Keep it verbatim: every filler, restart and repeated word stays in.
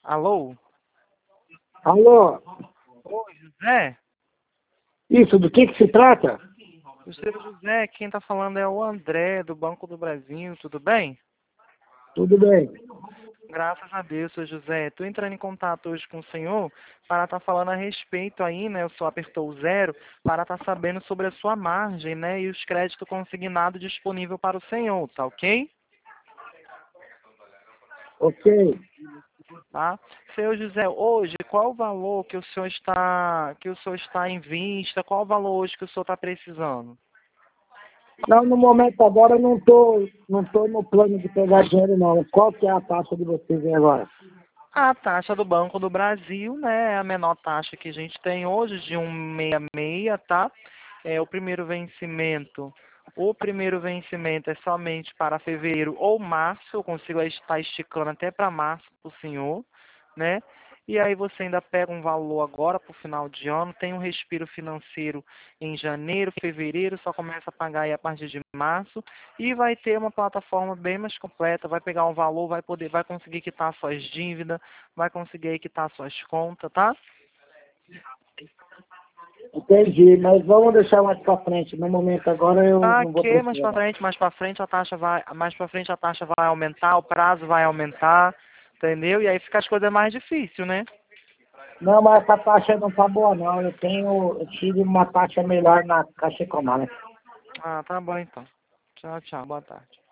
Alô? Alô? Oi, José? Isso, do que que se trata? O seu José, quem está falando é o André, do Banco do Brasil, tudo bem? Tudo bem. Graças a Deus, seu José. Estou entrando em contato hoje com o senhor para estar falando a respeito aí, né? O senhor apertou o zero para estar sabendo sobre a sua margem, né? E os créditos consignados disponível para o senhor, tá ok? Ok. Tá? Senhor José, hoje, qual o valor que o senhor está, que o senhor está em vista? Qual o valor hoje que o senhor está precisando? Não, no momento agora eu não tô, não tô no plano de pegar dinheiro não. Qual que é a taxa de vocês aí agora? A taxa do Banco do Brasil, né, é a menor taxa que a gente tem hoje, de um vírgula sessenta e seis, tá? É, o primeiro vencimento, o primeiro vencimento é somente para fevereiro ou março, eu consigo estar esticando até para março para o senhor, né? E aí você ainda pega um valor agora para o final de ano, tem um respiro financeiro em janeiro, fevereiro, só começa a pagar aí a partir de março, e vai ter uma plataforma bem mais completa, vai pegar um valor, vai poder, vai conseguir quitar suas dívidas, vai conseguir quitar suas contas, tá? Entendi, mas vamos deixar mais pra frente. No momento agora eu Tá não vou que mais precisar para não. frente, mais para frente a taxa vai, mais para frente a taxa vai aumentar, o prazo vai aumentar, entendeu? E aí fica as coisas mais difíceis, né? Não, mas essa taxa não tá boa não. Eu tenho, eu tive uma taxa melhor na Caixa Econômica. Ah, tá bom então. Tchau, tchau, boa tarde.